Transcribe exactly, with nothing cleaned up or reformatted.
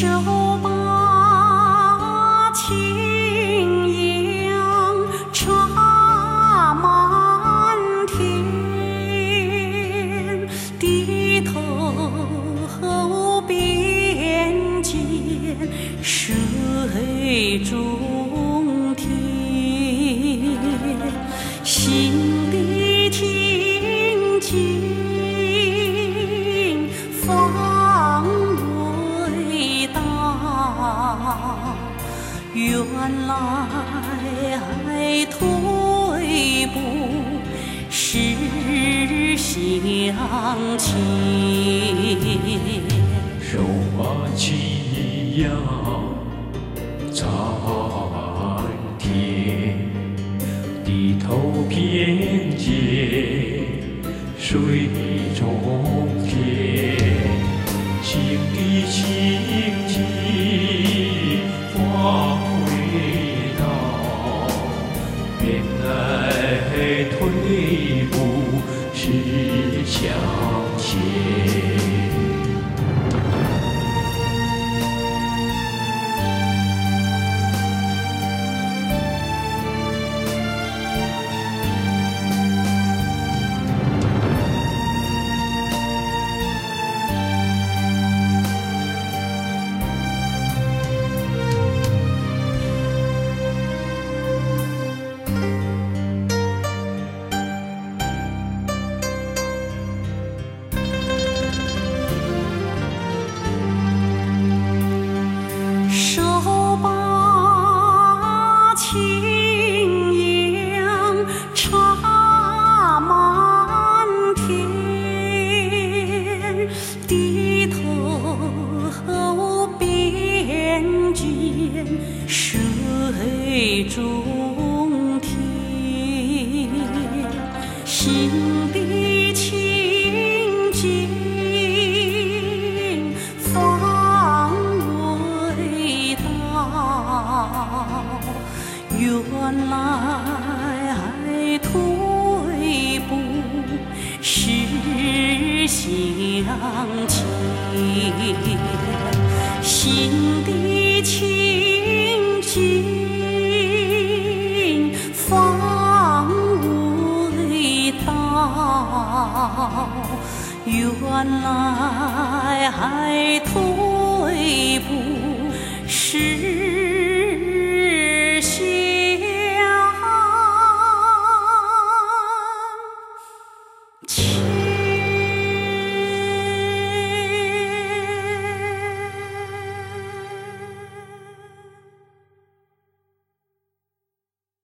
手把青杨插满田，低头便见水中天，心里听经方为道，原来退步是向前。 手把青杨插满田，低头便见水中天，心里清净方为道，原来退步是向前。 手把青杨插满田，低头便见水中天，心里清净方为道，原来退步是向前，心里清净方为道，原来退步是